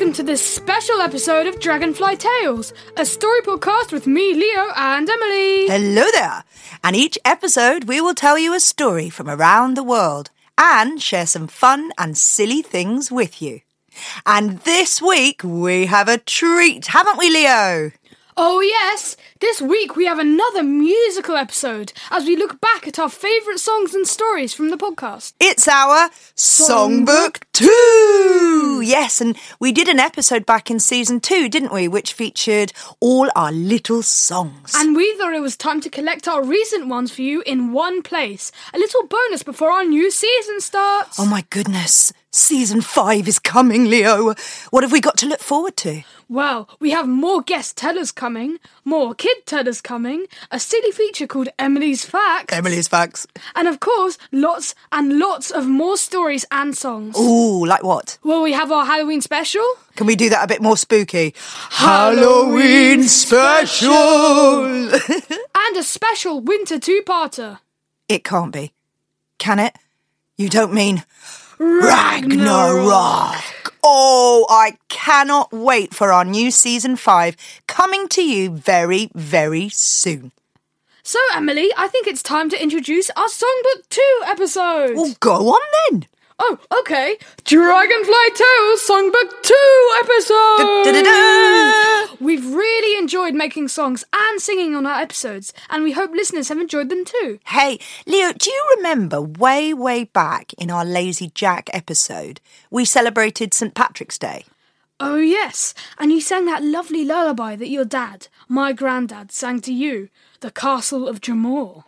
welcome to this special episode of Dragonfly Tales, a story podcast with me, Leo, and Emily. Hello there. And each episode we will tell you a story from around the world and share some fun and silly things with you. And this week we have a treat, haven't we, Leo? Oh yes, this week we have another musical episode as we look back at our favourite songs and stories from the podcast. It's our Songbook 2! Yes, and we did an episode back in season 2, didn't we, which featured all our little songs. And we thought it was time to collect our recent ones for you in one place. A little bonus before our new season starts. Oh my goodness, season 5 is coming, Leo. What have we got to look forward to? Well, we have more guest tellers coming, more kid tellers coming, a silly feature called Emily's Facts. Emily's Facts. And of course, lots and lots of more stories and songs. Ooh, like what? Well, we have our Halloween special. Can we do that a bit more spooky? Halloween special! And a special winter two-parter. It can't be. Can it? You don't mean Ragnarok. Oh, I cannot wait for our new season 5 coming to you very, very soon. So, Emily, I think it's time to introduce our Songbook 2 episode. Well, go on then. Oh, okay. Dragonfly Tales Songbook 2 episode! Da-da-da-da! We've really enjoyed making songs and singing on our episodes, and we hope listeners have enjoyed them too. Hey, Leo, do you remember way, way back in our Lazy Jack episode, we celebrated St. Patrick's Day? Oh, yes, and you sang that lovely lullaby that your dad, my granddad, sang to you, The Castle of Jamor.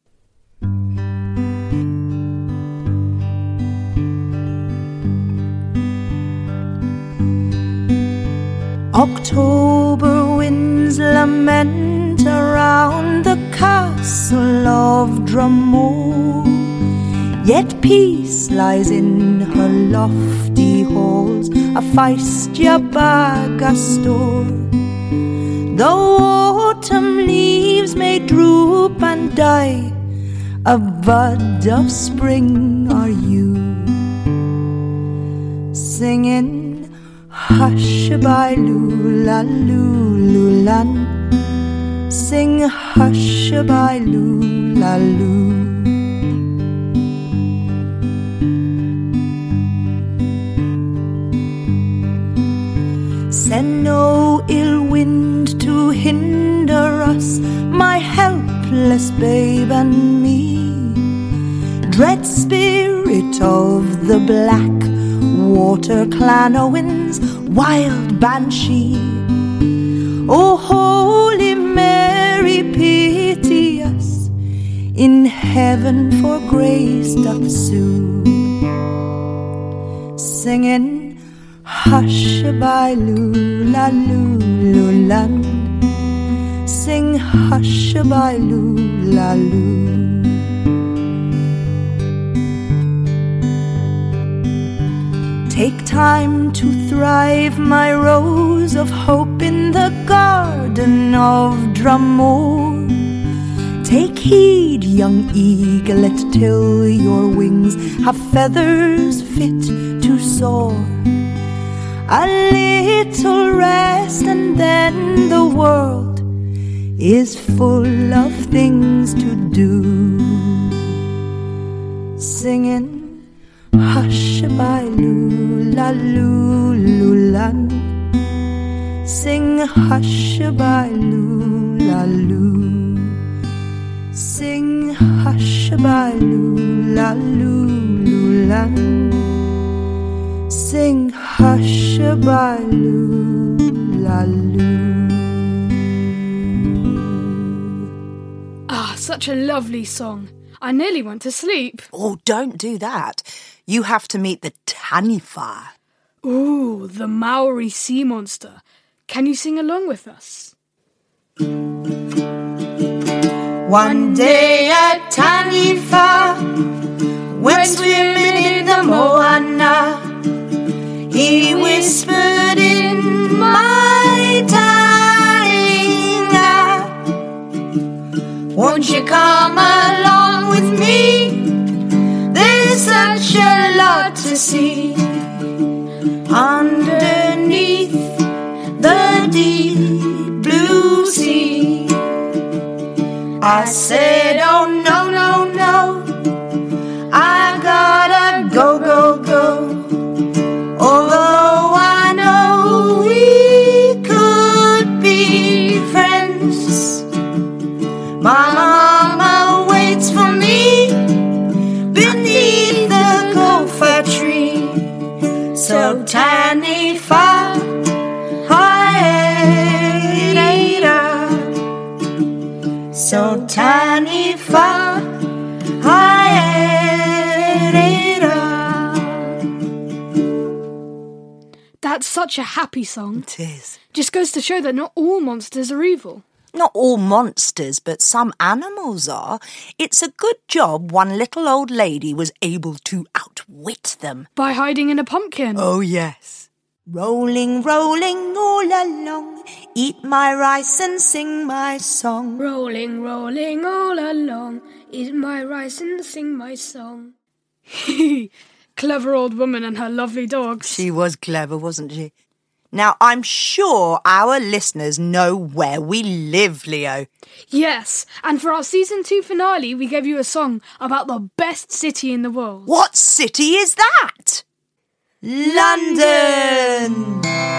October winds lament around the castle of Dramore, yet peace lies in her lofty halls, a feistia Bagastor. Though autumn leaves may droop and die, a bud of spring are you, singing hush-a-by-loo-la-loo-loo-lan, sing hush-a-by-loo-la-loo. Send no ill wind to hinder us, my helpless babe and me. Dread spirit of the black water Clanowin's wild banshee, O Holy Mary, pity us, in heaven for grace doth sue, singing hush-a-by-loo-la-loo-loo-lan, sing hush-a-by-loo-la-loo. Take time to thrive, my rose of hope, in the garden of Dramore. Take heed, young eaglet, till your wings have feathers fit to soar. A little rest and then the world is full of things to do, singing hush-a-by-loo-la-loo-loo-lan, sing hush-a-by-loo-la-loo, sing hush-a-by-loo-la-loo-loo-lan, sing hush-a-by-loo-la-loo. Ah, such a lovely song. I nearly went to sleep. Oh, don't do that. You have to meet the Taniwha. Ooh, the Maori sea monster. Can you sing along with us? One day at Taniwha, when swimming in the Moana, he whispered in my taringa, won't you come along with me? There's such a lot to see underneath see. I said, oh no, no, no, I gotta go, go, go. Although I know we could be friends, my mama waits for me beneath the gopher tree. So tiny far, so tiny far, That's such a happy song. It is. Just goes to show that not all monsters are evil. Not all monsters, but some animals are. It's a good job one little old lady was able to outwit them. By hiding in a pumpkin. Oh, yes. rolling, rolling all along, eat my rice and sing my song. Rolling, rolling all along, eat my rice and sing my song. Clever old woman and her lovely dogs. She was clever, wasn't she? Now, I'm sure our listeners know where we live, Leo. Yes, and for our Season 2 finale, we gave you a song about the best city in the world. What city is that? London!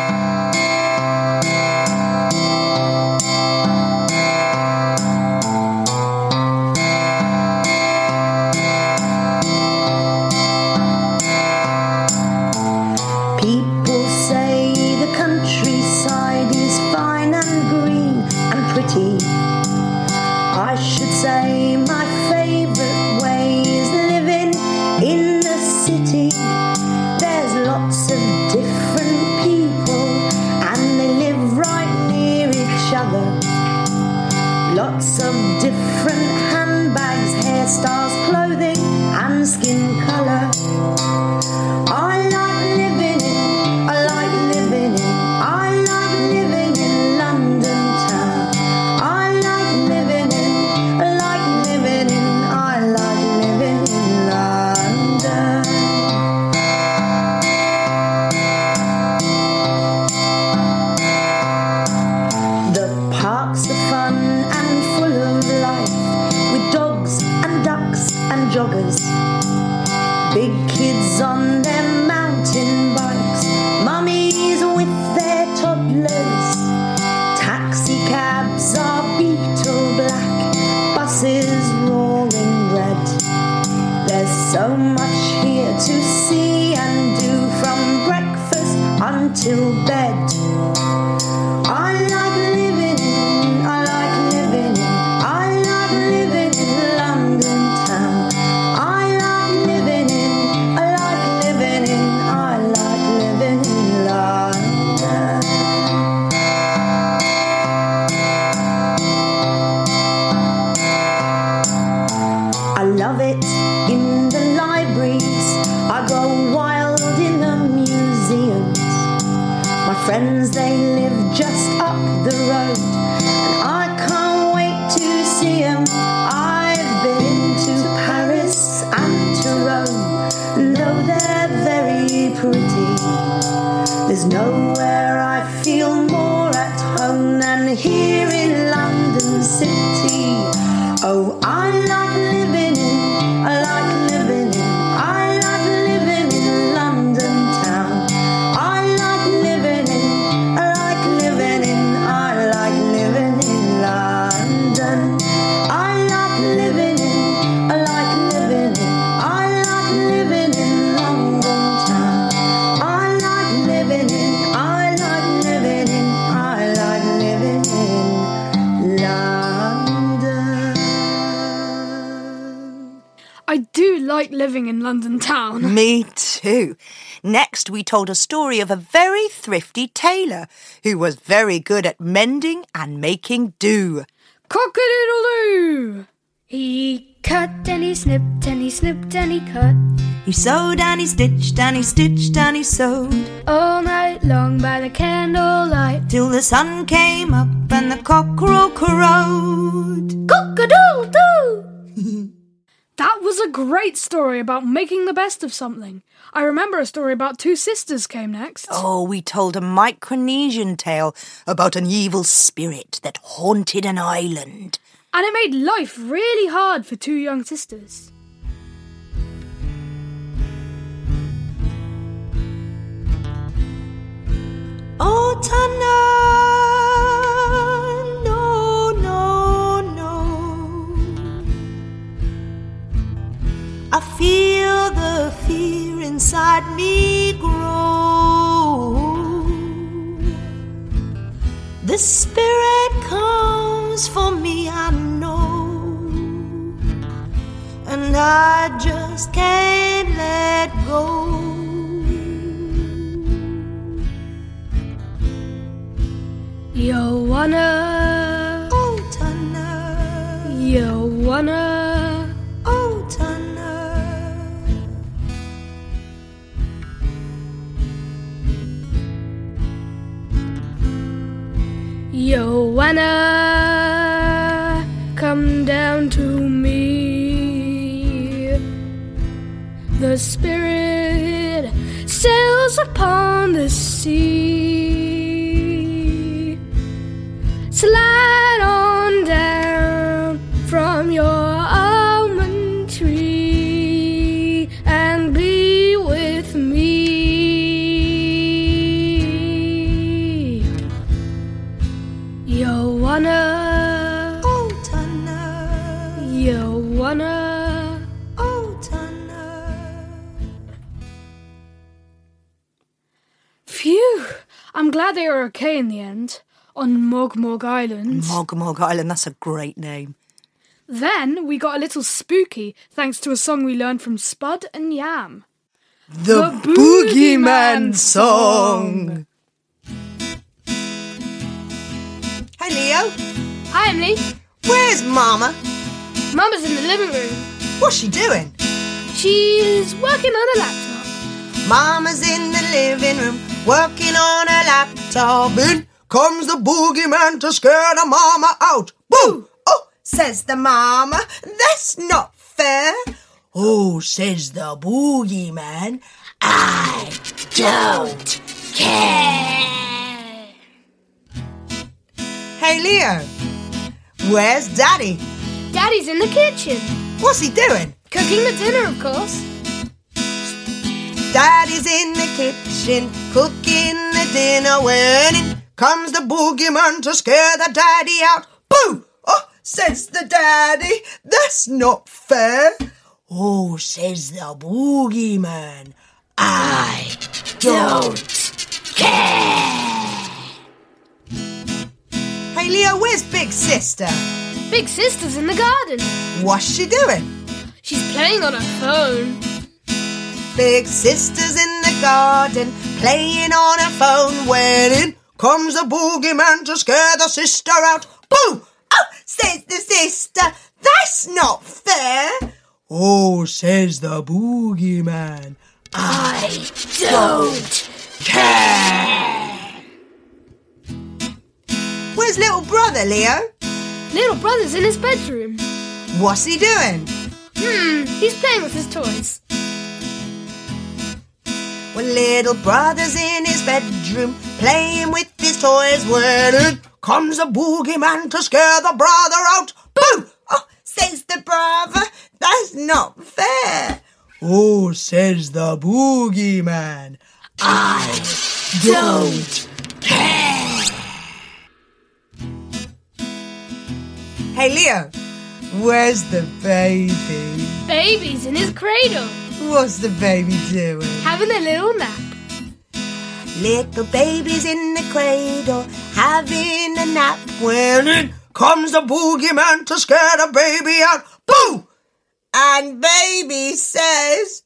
People say the countryside is fine and green and pretty. I should say my favourite way is living in the city. There's lots of different people and they live right near each other. Lots of different handbags, hairstyles, clothing and skin colour. I like living in London town. I like living in London. The parks are fun and full of life, with dogs and ducks and joggers. Big kids on their mountain bikes, mummies with their toddlers. Taxi cabs are beetle black, buses roaring red. There's so much here to see and do, from breakfast until bed. I like living in London town. I like living in London. I love it in the libraries. I go wild in the museums. My friends, they live just up the road, and I can't wait to see them. I've been to Paris and to Rome, and though they're very pretty, there's nowhere I feel more at home than here in London City. Oh, I like living in London town. I like living in London. I like living in London town. I like living in London. I do like living in London town. Me too. Next, we told a story of a very thrifty tailor who was very good at mending and making do. Cock-a-doodle-doo! He cut and he snipped and he snipped and he cut, He sewed and he stitched and he stitched and he sewed, all night long by the candlelight. till the sun came up and the cockerel crowed. Cock-a-doodle-doo! That was a great story about making the best of something. I remember a story about two sisters came next. Oh, we told a Micronesian tale about an evil spirit that haunted an island. And it made life really hard for two young sisters. Oh, Tana, no, no, no. I feel the fear inside me grow. The spirit comes for me, I know, and I just can't let go. Joanna, Oh, Tana, Joanna, oh, Tana. Joanna, come down to me. The spirit sails upon the sea. Slide on down from your almond tree and be with me. Joanna, Oh, Tana, Joanna. oh, Tana. Phew! I'm glad they were okay in the end. On Mogmog Island. Mogmog Island, that's a great name. Then we got a little spooky thanks to a song we learned from Spud and Yam. The Boogeyman Song. Hey, Leo, Hi, Emily. where's Mama? Mama's in the living room. What's she doing? She's working on a laptop. Mama's in the living room, working on her laptop. In comes the boogeyman to scare the mama out. Boo! Oh, says the mama, that's not fair. Oh, says the boogeyman, I don't care. Hey, Leo, where's Daddy? Daddy's in the kitchen. What's he doing? Cooking the dinner, of course. Daddy's in the kitchen, cooking the dinner when in comes the boogeyman to scare the daddy out. Boo! Oh, says the daddy, that's not fair. Oh, says the boogeyman, I don't care. Hey, Leo, where's Big Sister? Big Sister's in the garden. What's she doing? She's playing on her phone. Big Sister's in the garden, playing on her phone when in comes the boogeyman to scare the sister out. Boo! Oh, says the sister, that's not fair. Oh, says the boogeyman, I don't care. Where's little brother, Leo? Little brother's in his bedroom. What's he doing? He's playing with his toys. When little brother's in his bedroom, playing with his toys, when in comes a boogeyman to scare the brother out. Boo! Oh, says the brother, that's not fair. Oh, says the boogeyman, I don't care. Hey, Leo, where's the baby? Baby's in his cradle, What's the baby doing? having a little nap. Little baby's in the cradle, having a nap. When in comes the boogeyman to scare the baby out. Boo! And baby says,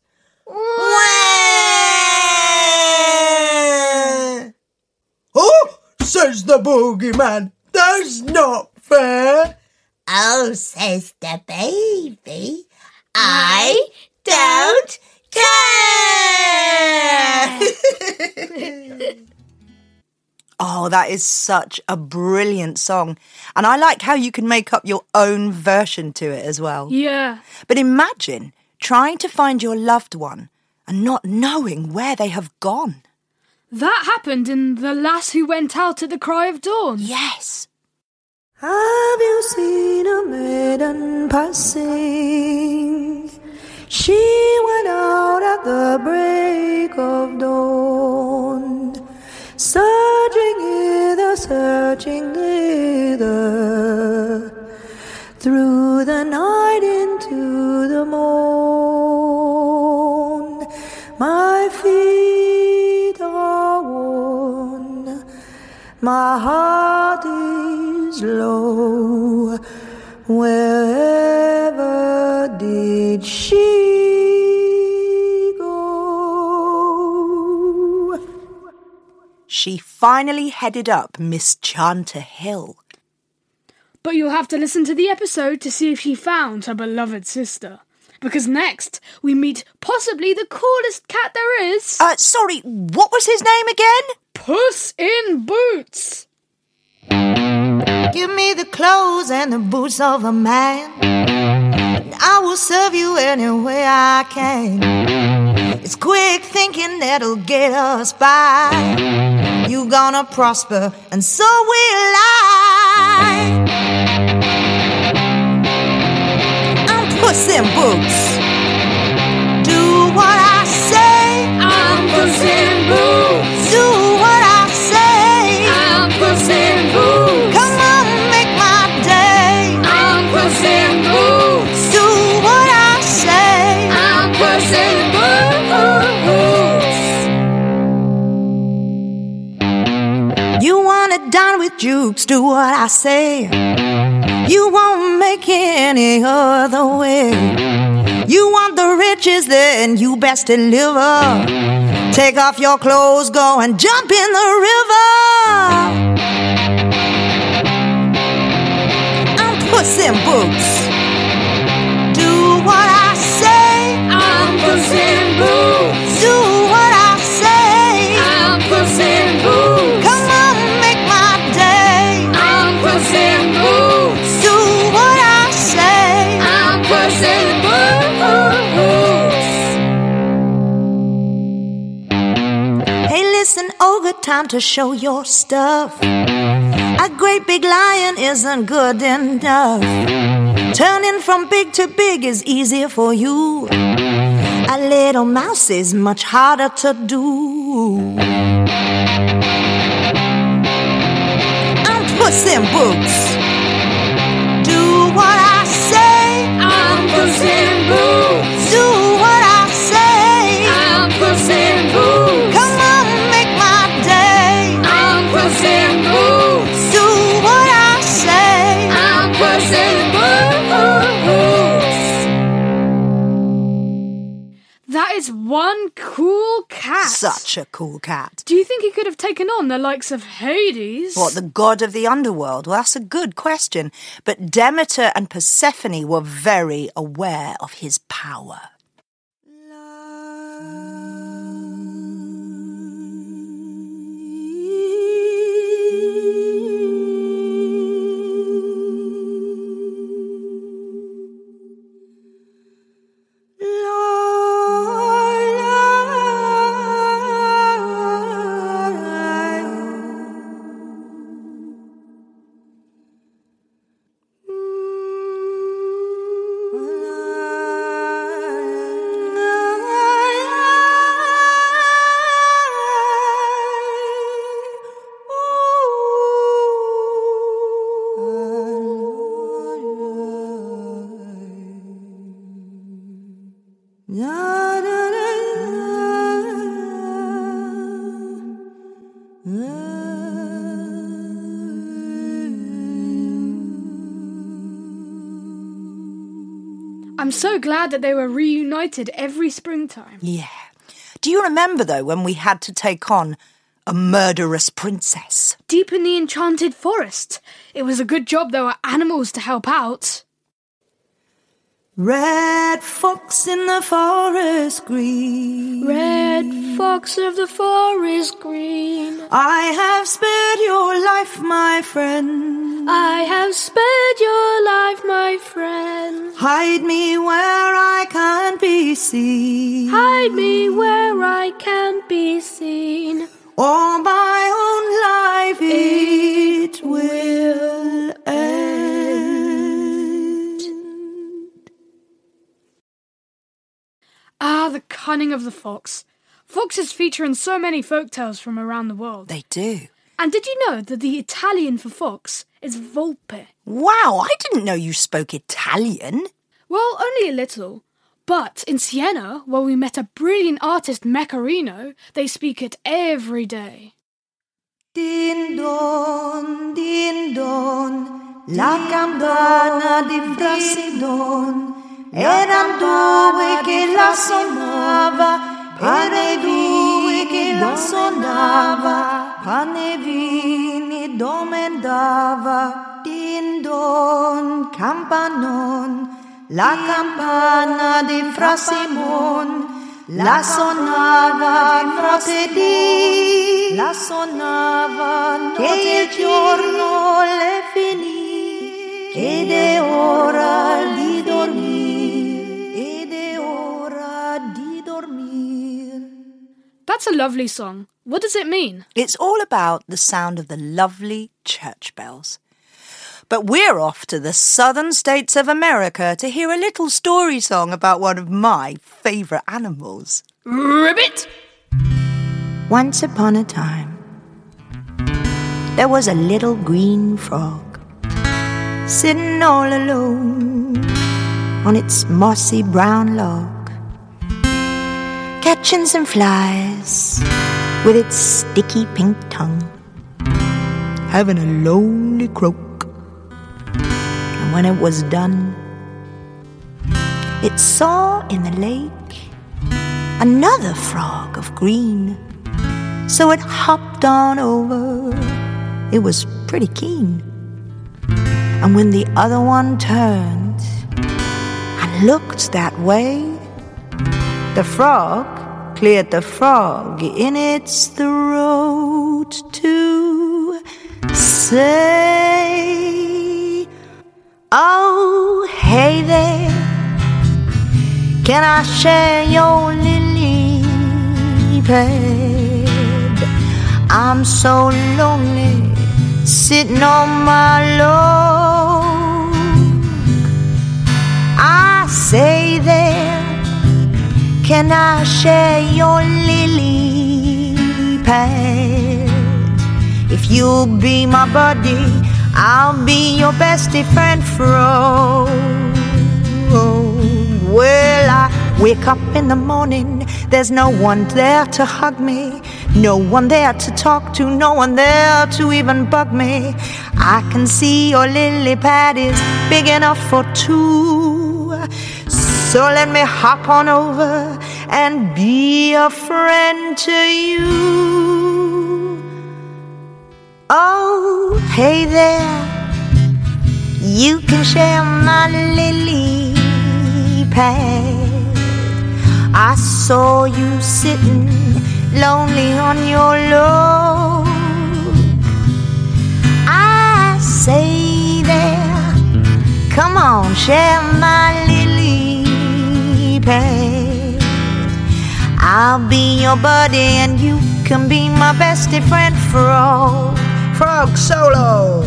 "Wah!" Oh, says the boogeyman, that's not fair. Oh, says the baby, I don't care. Oh, that is such a brilliant song. And I like how you can make up your own version to it as well. Yeah. But imagine trying to find your loved one and not knowing where they have gone. That happened in The Lass Who Went Out at the Cry of Dawn. Yes. Have you seen a maiden passing? She went out at the break of dawn, searching hither, searching thither, through the night into the morn. My feet are worn, my heart is low. Wherever did she go? She finally headed up Mischanta Hill. But you'll have to listen to the episode to see if she found her beloved sister. Because next, we meet possibly the coolest cat there is. Sorry, what was his name again? Puss in Boots. Give me the clothes and the boots of a man, and I will serve you any way I can. It's quick thinking that'll get us by. You gonna prosper, and so will I. I'm Puss in Boots. Do what I say. I'm Puss in Boots. Do what I say. I'm Puss in Boots. Come on, make my day. I'm Puss in Boots. Do what I say. I'm Puss in Boots. You wanna dine with Jukes, do what I say. You won't make it any other way. You want the riches, then you best deliver. Take off your clothes, go and jump in the river. I'm Puss in Boots. Do what I say. I'm Puss in Boots. Do what I say. I'm Puss in Boots. Come on, make my day. I'm Puss in Boots. Do what I say. I'm Puss in Boots. Hey, listen, ogre, time to show your stuff. A great big lion isn't good enough. Turning from big to big is easier for you. A little mouse is much harder to do. I'm Puss in Boots. Do what I say. I'm Puss in Boots. Do what I say. I'm Puss in Boots. Come on, make my day. I'm Puss in Boots. Do what I say. I'm Puss in Boots. That is one cool cat. Such a cool cat. Do you think he could have taken on the likes of Hades? What, the god of the underworld? Well, that's a good question. But Demeter and Persephone were very aware of his power. I'm so glad that they were reunited every springtime. Yeah. Do you remember, though, when we had to take on a murderous princess? Deep in the enchanted forest. It was a good job there were animals to help out. Red fox in the forest green. Red fox of the forest green. I have spared your life, my friend. I have spared your life, my friend. Hide me where I can't be seen. Hide me where I can't be seen. Or my own life it will end. Ah, the cunning of the fox. Foxes feature in so many folktales from around the world. They do. And did you know that the Italian for fox is volpe? Wow, I didn't know you spoke Italian. Well, only a little. But in Siena, where we met a brilliant artist, Mecarino, they speak it every day. Din don, la campana di Frasidon. Eran due che la suonava, pane due che la suonava, pane vini domandava. Din don, campanon, la campana di Fra Simon, la suonava martedì, la suonava che il giorno le finì, ed è ora di dormire, ed è ora di dormire. That's a lovely song. What does it mean? It's all about the sound of the lovely church bells. But we're off to the southern states of America to hear a little story song about one of my favourite animals. Ribbit! Once upon a time, there was a little green frog sitting all alone on its mossy brown log, catching some flies with its sticky pink tongue, having a lonely croak. And when it was done, it saw in the lake another frog of green, so it hopped on over. It was pretty keen. And when the other one turned and looked that way, the frog cleared the frog in its throat to say, "Oh, hey there, can I share your lily pad? I'm so lonely sitting on my log. I say there, can I share your lily pad? If you'll be my buddy, I'll be your bestie friend, frog. Well, I wake up in the morning, there's no one there to hug me, no one there to talk to, no one there to even bug me. I can see your lily pad is big enough for two, so let me hop on over and be a friend to you. Oh, hey there, you can share my lily pad. I saw you sitting lonely on your log. I say there, come on, share my lily pad. I'll be your buddy and you can be my bestie friend, frog. Frog solo.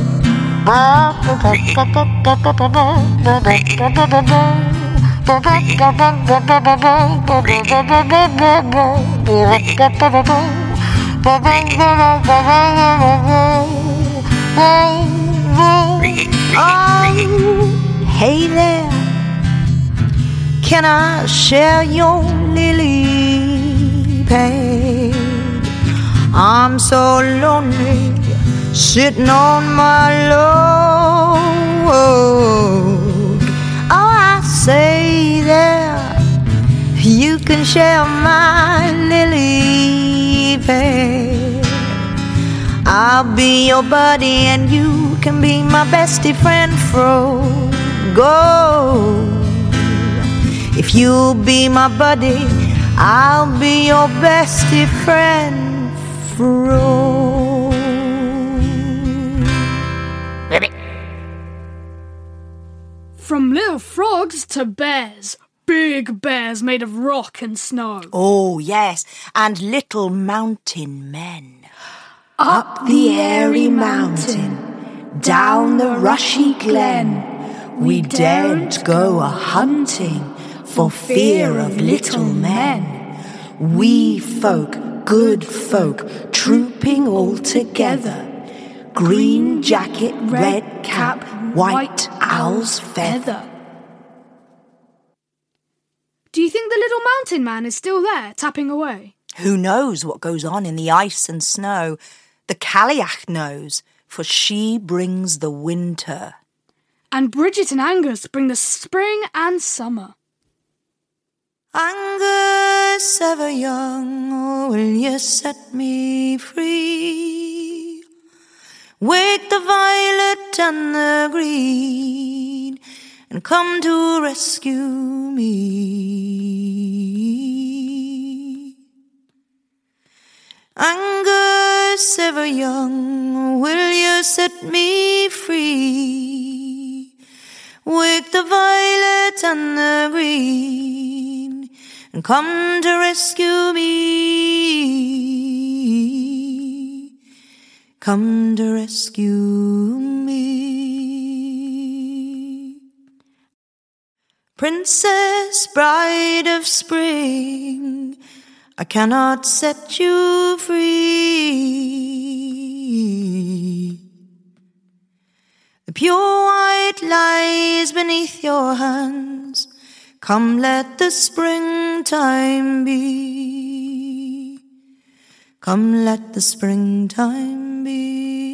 Oh, hey there, can I share your lily pad? I'm so lonely sitting on my log. Oh, I say there, you can share my lily pad. I'll be your buddy and you can be my bestie friend, frog. Go. If you'll be my buddy, I'll be your bestie friend for all. From little frogs to bears. Big bears made of rock and snow. Oh, yes, and little mountain men. Up the airy mountain, down the rushy glen, we daren't go a-hunting for fear of little men. Wee folk, good folk, trooping all together. Green jacket, red cap, white owl's feather. Do you think the little mountain man is still there, tapping away? Who knows what goes on in the ice and snow? The Cailleach knows, for she brings the winter. And Bridget and Angus bring the spring and summer. Angus, ever young, oh, will you set me free? Wake the violet and the green, and come to rescue me. Angus, ever young, will you set me free? Wake the violet and the green, and come to rescue me. Come to rescue me. Princess, bride of spring, I cannot set you free. The pure white lies beneath your hands. Come, let the springtime be. Come, let the springtime be.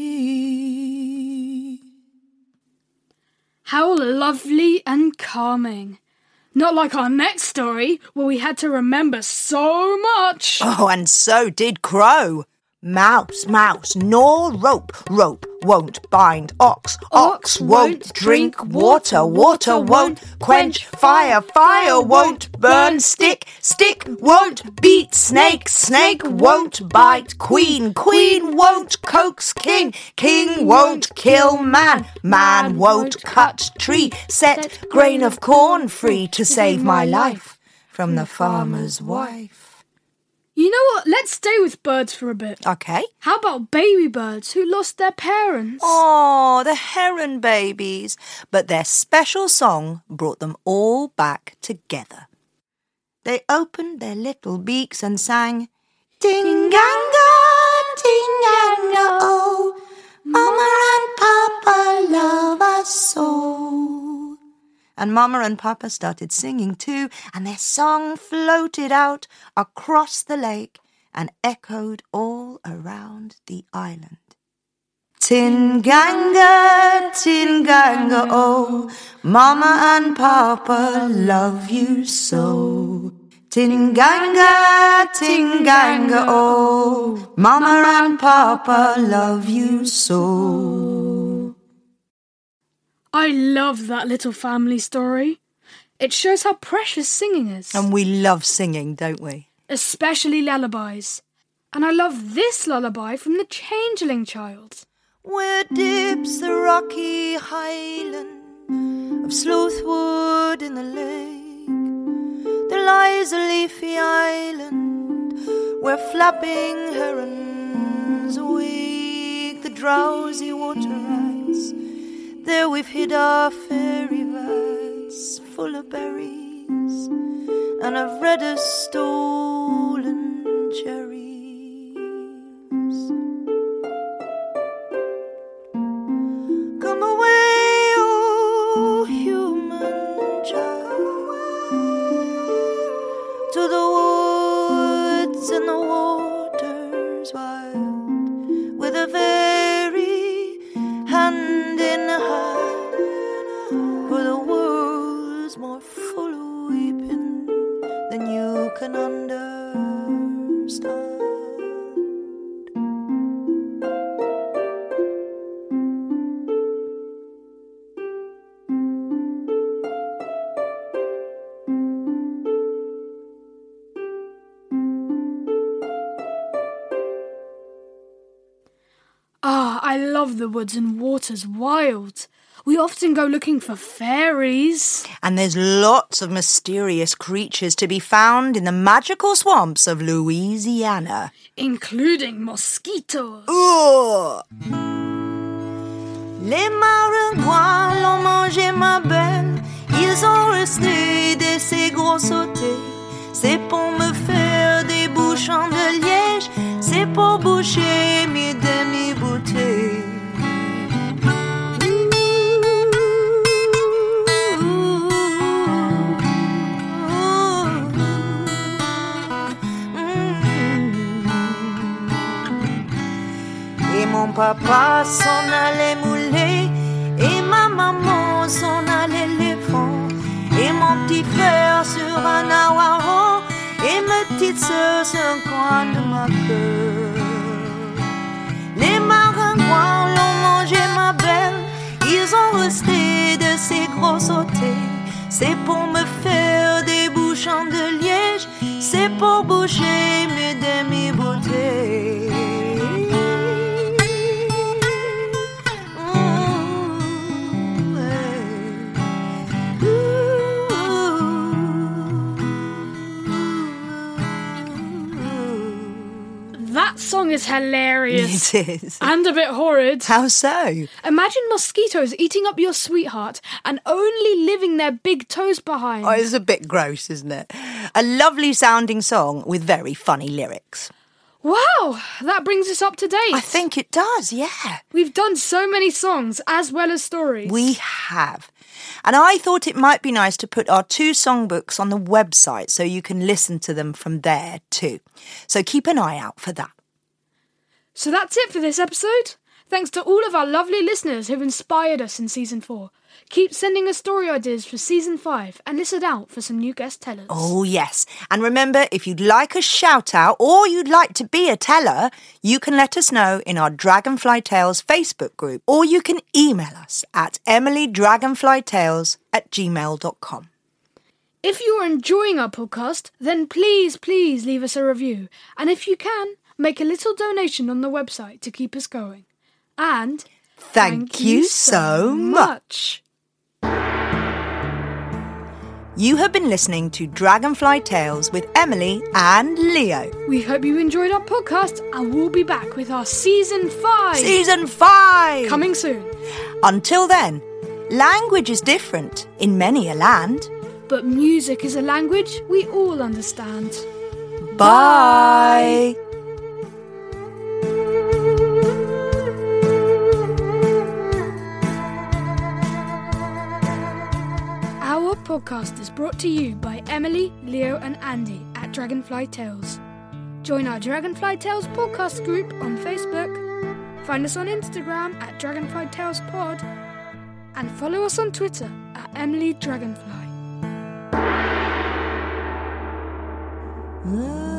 How lovely and calming. Not like our next story, where we had to remember so much. Oh, and so did Crow. Mouse, mouse, gnaw rope, rope won't bind ox, ox won't drink water, water won't quench fire, fire won't burn stick, stick won't beat snake, snake won't bite queen, queen won't coax king, king won't kill man, man won't cut tree, set grain of corn free to save my life from the farmer's wife. You know what? Let's stay with birds for a bit. Okay. How about baby birds who lost their parents? Oh, the heron babies. But their special song brought them all back together. They opened their little beaks and sang, Ting-ganga, ting-ganga, oh, Mama and Papa love us so. And Mama and Papa started singing too, and their song floated out across the lake and echoed all around the island. Ting-ganga, ting-ganga, oh, Mama and Papa love you so. Ting-ganga, ting-ganga, oh, Mama and Papa love you so. I love that little family story. It shows how precious singing is. And we love singing, don't we? Especially lullabies. And I love this lullaby from the Changeling Child. Where dips the rocky highland of Sleuthwood in the lake, there lies a leafy island where flapping herons wake the drowsy water rats. There we've hid our fairy vats full of berries, and I've read a stolen cherries. Come away, oh human child, to the woods and the waters wild, with a fairy hand in hand, for the world's more full of weeping than you can understand. love the woods and waters wild. We often go looking for fairies. And there's lots of mysterious creatures to be found in the magical swamps of Louisiana. Including mosquitoes. Ooh. Les maringouins l'ont mangé, ma belle. Ils ont resté de ces gros sautés. C'est pour me faire des bouchons de liège. C'est pour boucher mes demi-bouteilles. Et mon papa s'en allait mouler, et ma maman s'en allait l'éléphant, et mon petit frère sur un awaron, et ma petite sœur sur un coin de ma queue. Les maringouins l'ont mangé, ma belle, ils ont resté de ces gros sautés. C'est pour me faire des bouchons de liège, c'est pour boucher mes demi-bouteilles. That song is hilarious. It is. And a bit horrid. How so? Imagine mosquitoes eating up your sweetheart and only leaving their big toes behind. Oh, it's a bit gross, isn't it? A lovely sounding song with very funny lyrics. Wow, that brings us up to date. I think it does, yeah. We've done so many songs as well as stories. We have. And I thought it might be nice to put our 2 songbooks on the website so you can listen to them from there too. So keep an eye out for that. So that's it for this episode. Thanks to all of our lovely listeners who've inspired us in Season 4. Keep sending us story ideas for Season 5 and listen out for some new guest tellers. Oh, yes. And remember, if you'd like a shout-out or you'd like to be a teller, you can let us know in our Dragonfly Tales Facebook group, or you can email us at emilydragonflytales@gmail.com. If you are enjoying our podcast, then please leave us a review. And if you can, make a little donation on the website to keep us going. And Thank you so much. You have been listening to Dragonfly Tales with Emily and Leo. We hope you enjoyed our podcast, and we'll be back with our Season 5. Season 5! Coming soon. Until then, language is different in many a land. But music is a language we all understand. Bye! Our podcast is brought to you by Emily, Leo and Andy at Dragonfly Tales. Join our Dragonfly Tales podcast group on Facebook, find us on Instagram at Dragonfly Tales Pod, and follow us on Twitter at Emily Dragonfly.